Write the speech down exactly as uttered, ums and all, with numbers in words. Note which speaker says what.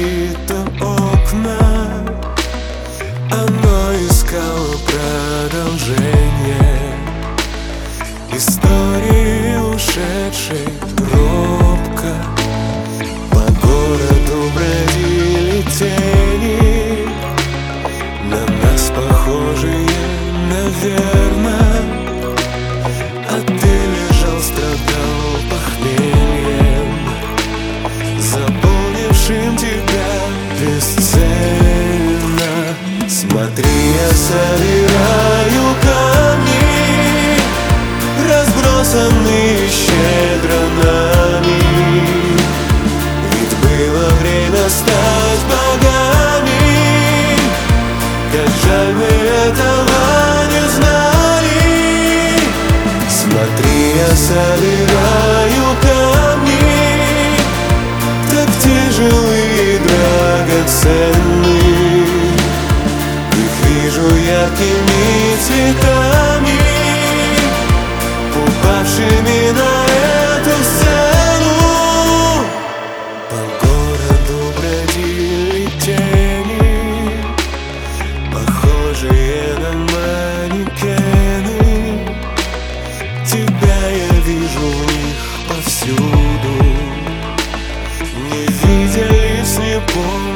Speaker 1: разбито окна. Оно искало продолжение истории ушедшей робко. По городу бродили тени, на нас похожие, наверно. А ты лежал, страдал похмельем, заполнившим тебя бесцельно. Смотри, я собираю камни, разбросанные щедро нами. Ведь было время стать богами, как жаль, мы этого не знали. Смотри, я собираю камни, так тяжелые и драгоценны. Их вижу яркими цветами, упавшими на эту сцену. По городу бродили тени, похожие на манекены. Тебя я вижу в них повсюду, не видя ли слепой